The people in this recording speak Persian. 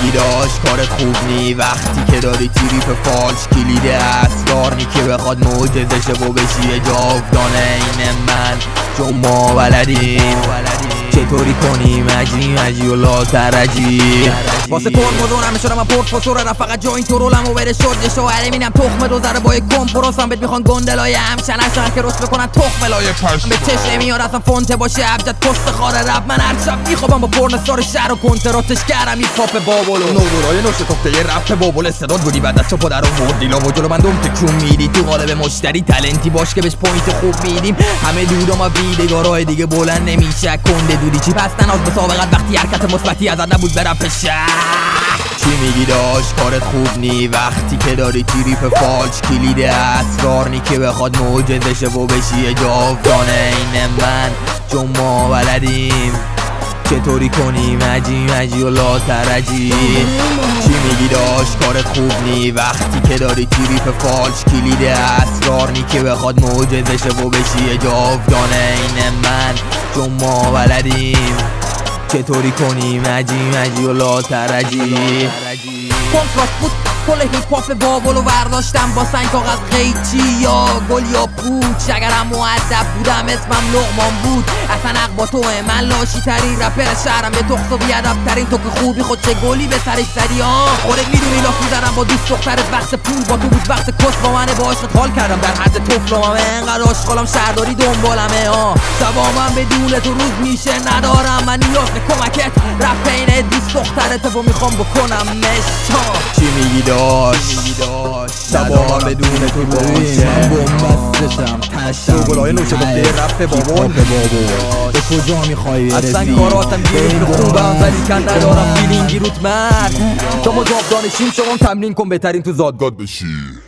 میگی داشت کارت خوب نی وقتی که داری تریپ فالش کلید اسرار نی که بخواد معجزه شه و بشی جاودانه این من چون ما بلدیم چطوری کنیم عجی و لاترجی واسه ترمزونم میشورم من پورتفوسوره فقط جا این تو رولم و بره شرج شوهره مینم تخم دو ذره با یک کمپروسم بهت میخوان گندلای همشنشن که رست بکنن تخم لای پشت به چشم میاد اصلا فونته باشه ابجد پست خاره رب من هر شب میخوابم با پرنستار شهر و کنتراتش کردم این پاپ بابولو نورای نوش تفته یه رپ بابول استعداد بودی بعد از چپا در آورد دیلا و جلو من دوم تکون میدی تو قالب مشتری تالنتی باش که بهش پوینت خوب میدیم همه دودم و بیدگارای دیگه بلند نمیشه کنده دودی چی پس تناز به سابقت وقتی حرکت مثبتی ازت نبود برپ چی میگی داشت کارت خوب نی وقتی که داری تریپ فالش کلید اسرار نی که بخواد معجزه شه و بشی جاودانه این من چون ما بلدیم چطوری کنیم عجی و لاترجی چی میگی داشت کارت خوب نی وقتی که داری تریپ فالش کلید اسرار نی که بخواد معجزه شه و بشی جاودانه این من چون ما بلدیم چطوری کنیم عجی و لاترجی کنترات بود کل هیپ هاپ بابولو برداشتم با سنگ کاغذ قیچی یا گل یا پوچ اگرم مؤدب بودم اسمم لقمان بود اصلا حق با توه من لاشی ترین رپر شهرم به تخص و بیادب ترین تو که خوبی خود چه گلی به سرش زدی خودت میدونی لاف میزنم با دوست دخترت وقت پول با تو بود وقت کس با منه با عشقت حال کردم در حد طفلممه انقدر عاشقالم شهرداری دنبالمه شبامم بدون تو روز میشه ندارم من نیاز به کمکت رپ اینه دوست دخترت و میخوام بکنم چی میگی داشت شبامم بدون تو باشه من بومبستشم تشم گلای نوشه به رپ بابون به کجا میخوایی برسی اصلا کاراتم گیریم به خوبم ولی کن ندارم فیلینگی روت مرد تو مجاب دانشیم شما تمرین کن بهترین تو زادگاد بشی